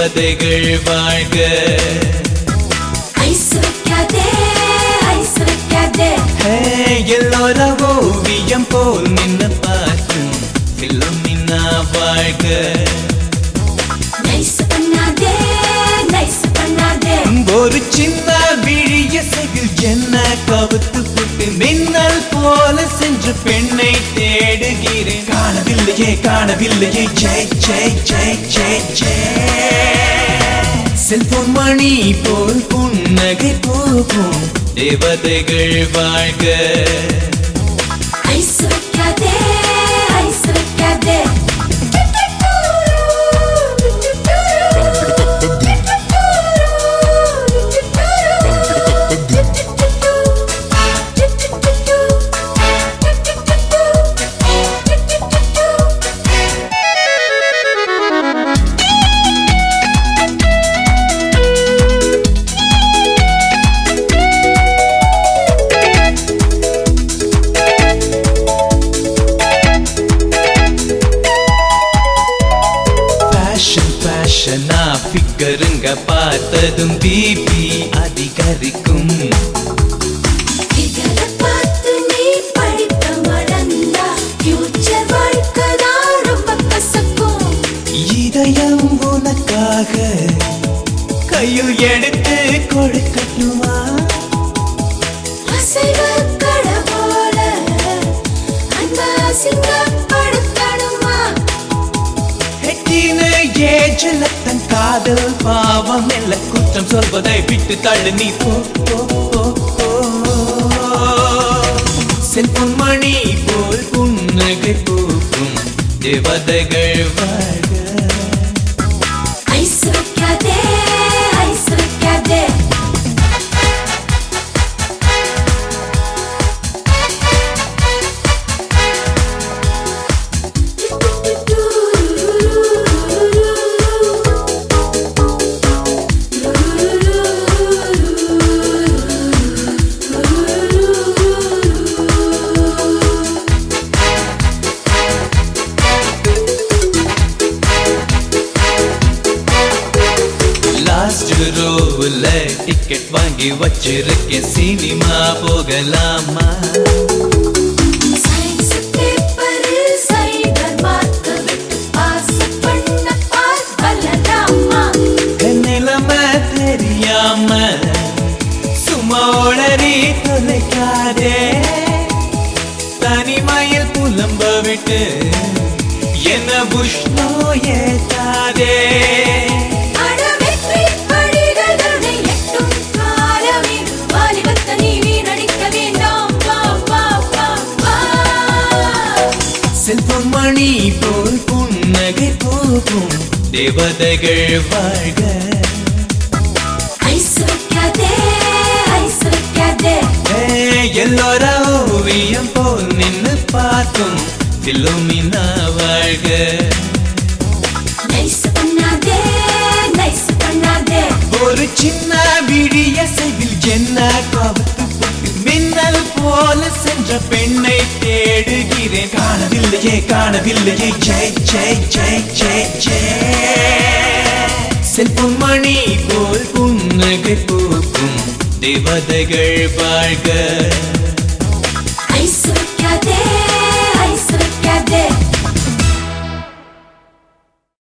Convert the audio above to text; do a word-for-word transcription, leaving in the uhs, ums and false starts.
தேவதைகள் வாழ்க. ஐஸ் வைக்காதே ஐஸ் வைக்காதே எல்லோர ஓவியம் போல் நின்று பார்க்கும் பிலோமினா வாழ்க. நைஸ் பண்ணாதே நைஸ் பண்ணாதே ஒரு சின்ன விழிய சகில் என்ன கவுத்து புட்டு மின்னல் போல சென்று பெண்ணை தேடுகிறேன். காணவில்லையே காணவில்லையே ஜெய் ஜெய் ஜெய் ஜெய் ஜெய். செல்போன் மணி போல் புன்னகை போகும் தேவதைகள் வாழ்க. ஐஸ் வைக்காதே ஐஸ் வைக்காதே ஃபிகருங்க பார்த்ததும் பிபி அதிகரிக்கும். ஃபிகரை பார்த்து நீ படிக்க மறந்தா ஃபியூச்சர் வாழ்க்கை தான் ரொம்ப கசக்கும். இதயம் உனக்காக கையில் எடுத்து கொடுக்கட்டுமா? அசைவு கடை போல அந்த அசிங்கப்படுத்தணுமா? எட்டின ஏஜில் தன் காதல் பாவம் இல்ல குற்றம் சொல்வதை விட்டு தள்ளு நீ போ போ போ போ. செல்போன் மணி போல் புன்னகை பூக்கும் தேவதைகள் வாழ்க. ஐஸ் வைக்காதே ஐஸ் வைக்காதே ரோவுல டிக்கெட் வாங்கி வச்சிருக்கேன் சினிமா போகலாமா? சயின்ஸ் பேப்பரில் சைபர் மார்க்க விட்டு பாஸ் பண்ண பாஸ் பலராமா. நிலைமை தெரியாம சும்மா உளறி தொலைக்காதே. தனிமையில் புலம்ப விட்டு என்ன புஷ்ணோ ஏத்தாதே. செல்போன் மணி போல் புன்னகை போகும் தேவதைகள் வாழ்க. ஐஸ் வைக்காதே ஐஸ் வைக்காதே எல்லோர ஓவியம் போல் நின்று பார்க்கும் பிலோமினா வாழ்க. நைஸ் பண்ணாதே நைஸ் பண்ணாதே ஒரு சின்ன விழிய சைவில் என்ன கவுத்து புட்டு மின்னல் போல சென்ற பெண்ணை தேடுகிறேன். காணவில்லையே காணவில்லையே ஜெய் ஜெய் ஜெய் ஜெய் ஜெய். செல்போன் மணி போல் புன்னகை பூக்கும் தேவதைகள் வாழ்க. ஐஸ் வைக்காதே ஐஸ் வைக்காதே